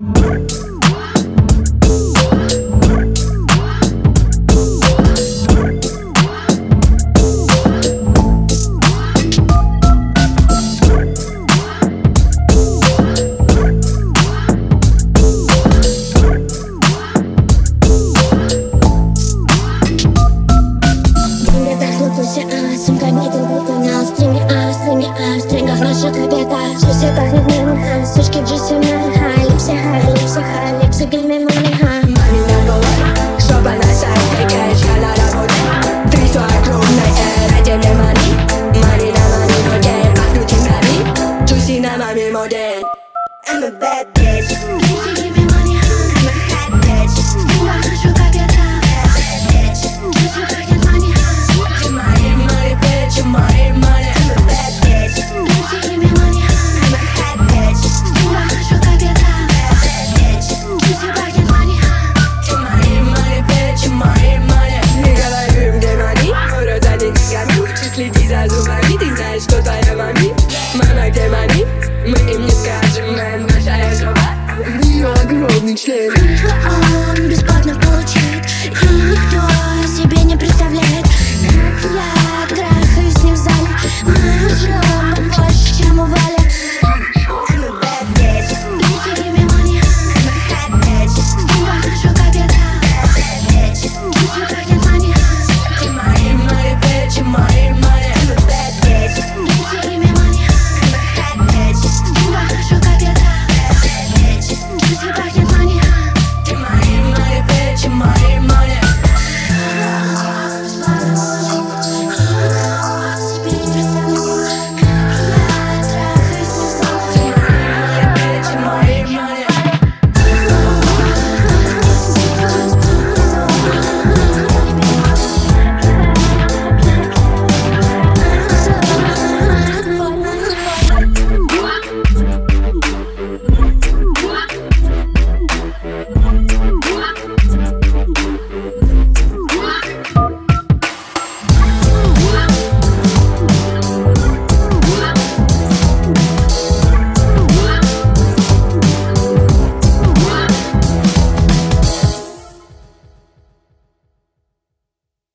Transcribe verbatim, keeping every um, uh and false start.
Сумка метил выполнял стриме а, стриме а В стрингах наша капета Джуси пахнет мимо ха Сучки в джуси мэн ха Липси ха, липси ха Липси give me money ха Money на голове, чтобы на сайт кэш Я на работе, три сто огромной эр Дайте мне money, money на money модель Пахнут деньгами, джуси на маме модель I'm a bad bitch Lipsi give me money ха I'm a hot bitch В стрингах наша капета Bad bitch Джуси пахнет money ха Money, money, bitch, money, money I'm a bad bitch Lipsi give me money ха I'm a hot bitch В стрингах наша капета Bad bitch Джуси пахнет money ха Money, money, bitch, money, money Не говорю им, где money Рот за деньгами Лучше следи за зубами Ты знаешь, что твоя мами Мама, где money? Мы им не скажем, мэн, большая жопа У нее огромный член